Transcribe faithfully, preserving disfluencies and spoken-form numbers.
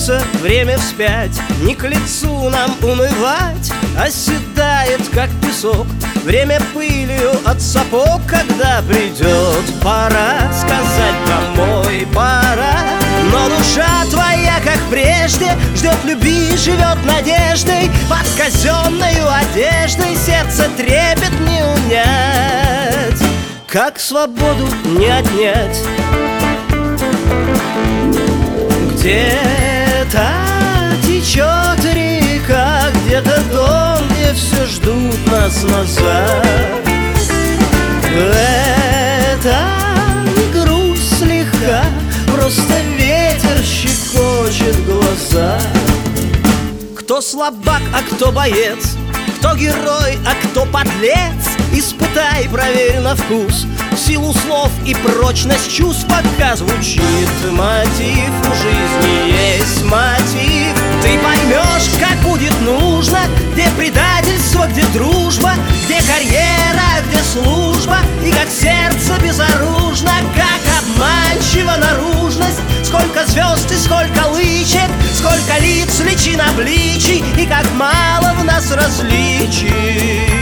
Катится время вспять, не к лицу нам унывать. Оседает, как песок, время пылью от сапог. Когда придет пора сказать домой, пора. Но душа твоя, как прежде, ждет любви, живет надеждой. Под казенною одеждой сердце трепет не унять, как свободу не отнять. Где-то течет река, где-то дом, где все ждут нас назад. Это не грусть слегка, просто ветер щекочет глаза. Кто слабак, а кто боец, кто герой, а кто подлец, испытай, проверь на вкус силу слов и прочность чувств. Пока звучит мотив, у жизни есть мотив. Ты поймешь, как будет нужно, где предательство, где дружба, где карьера, где служба, и как сердце безоружно, как обманчива наружность. Сколько звезд и сколько лычек, сколько лиц, личин обличий, и как мало в нас различий.